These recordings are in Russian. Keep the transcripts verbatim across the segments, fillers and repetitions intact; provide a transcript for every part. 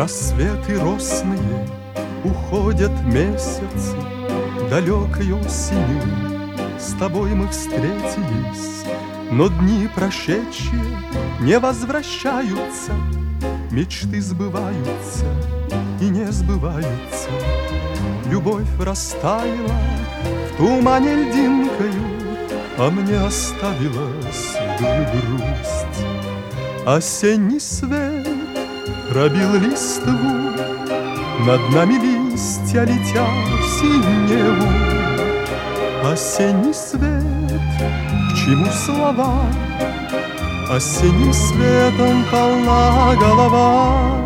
Рассветы росные, уходят месяцы, далекой осенью с тобой мы встретились. Но дни прошедшие не возвращаются, мечты сбываются и не сбываются. Любовь растаяла в тумане льдинкою, а мне оставила седую грусть. Осенний свет пробил листву, над нами листья летят в синеву. Осенний свет, к чему слова? Осенним светом полна голова.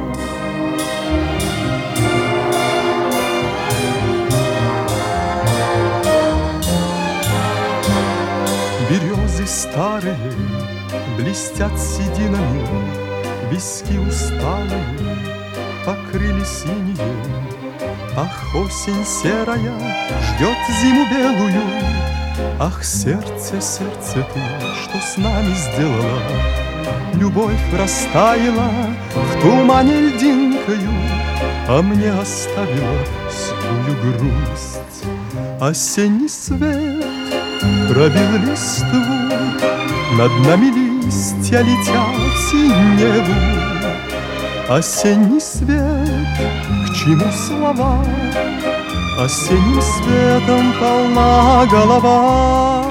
Березы старые блестят сединами, виски усталые покрыли синие. Ах, осень серая ждет зиму белую. Ах, сердце, сердце ты, что с нами сделала? Любовь растаяла в тумане льдинкою, а мне оставила седую грусть. Осенний свет пробил листву, над нами листья летят в синеву. Осенний свет, к чему слова? Осенним светом полна голова.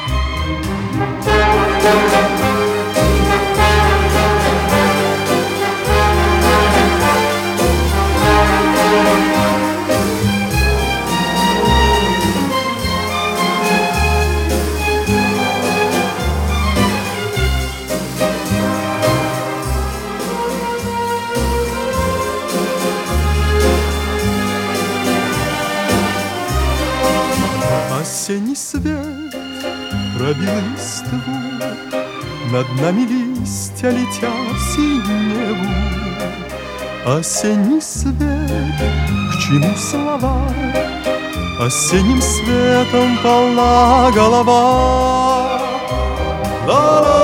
Осенний свет пробил листву, над нами листья летят в синеву. Осенний свет, к чему слова? Осенним светом полна голова. Ла-ла.